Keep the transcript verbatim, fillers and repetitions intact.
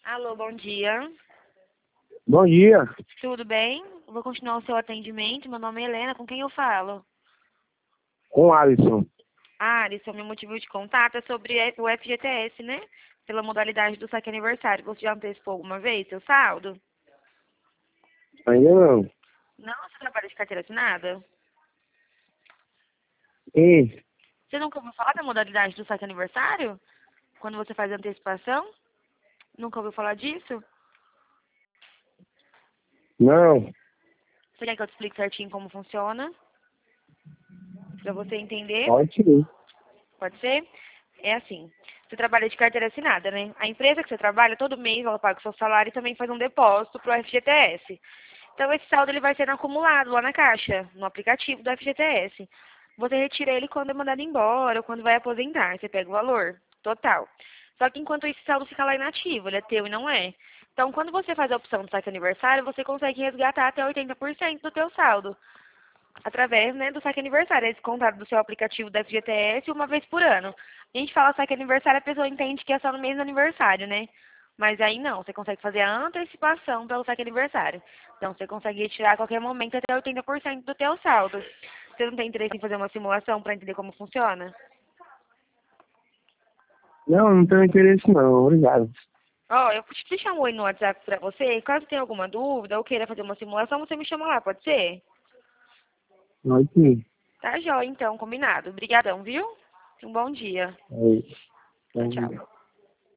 Alô, bom dia. Bom dia, Tudo bem? Eu vou continuar o seu atendimento. Meu nome é Helena. Com quem eu falo? com o Alisson. Ah, esse é o meu motivo de contato. É sobre o F G T S, né? Pela modalidade do saque aniversário. Você já antecipou alguma vez seu saldo? Ainda não. Não, você trabalha de carteira assinada? E, Você nunca ouviu falar da modalidade do saque aniversário? Quando você faz antecipação? Nunca ouviu falar disso? não, Você quer que eu te explique certinho como funciona? Pra você entender? pode ir. Pode ser? É assim, você trabalha de carteira assinada, né? A empresa que você trabalha, todo mês ela paga o seu salário e também faz um depósito pro F G T S. Então esse saldo ele vai sendo acumulado lá na caixa, no aplicativo do F G T S. Você retira ele quando é mandado embora ou quando vai aposentar. Você pega o valor total. Só que enquanto esse saldo fica lá inativo, ele é teu e não é. Então quando você faz a opção do saque aniversário, você consegue resgatar até oitenta por cento do teu saldo através, né, do saque aniversário. É descontado do seu aplicativo da F G T S uma vez por ano. A gente fala saque aniversário, a pessoa entende que é só no mês do aniversário, né? Mas aí não, você consegue fazer a antecipação pelo saque aniversário. Então você consegue retirar a qualquer momento até oitenta por cento do teu saldo. Você não tem interesse em fazer uma simulação para entender como funciona? Não, não tenho interesse não, obrigado. Ó, eu vou te deixar um oi no WhatsApp para você. Caso tenha alguma dúvida ou queira fazer uma simulação, você me chama lá, pode ser? Pode ir. Tá jóia, então, combinado. Obrigadão, viu? Um bom dia. Aí, Tchau, bom dia. tchau.